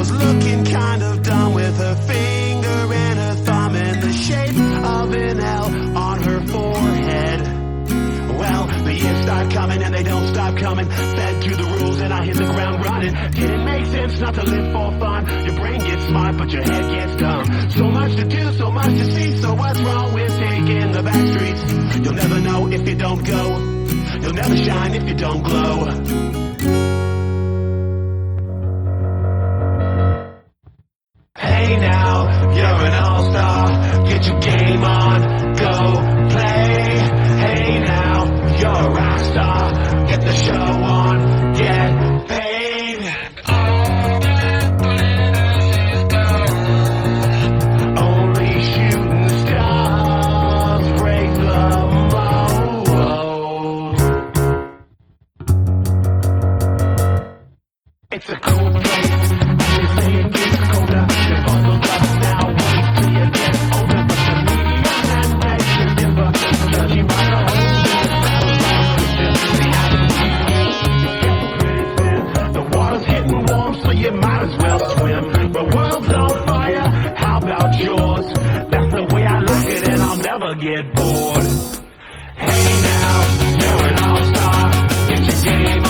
was looking kind of dumb with her finger and her thumb in the shape of an L on her forehead. Well, the years start coming and they don't stop coming. Fed to the rules and I hit the ground running. Didn't make sense not to live for fun. Your brain gets smart but your head gets dumb. So much to do, so much to see. So what's wrong with taking the back streets? You'll never know if you don't go. You'll never shine if you don't glow. Hey now, you're an all-star. Get your game on, go play. Hey now, you're a rock star. Get the show on, get paid. All that glitters is gold. Only shooting stars break the mold. It's a cold place. They say it gets colder. You're bundled up now. Wait till you get older. But the media and makes you differ. Judging by the whole the water's getting warm, so you might as well swim. The world's on fire. How about yours? That's the way I like it, and I'll never get bored. Hey now, you're an all-star. Get your game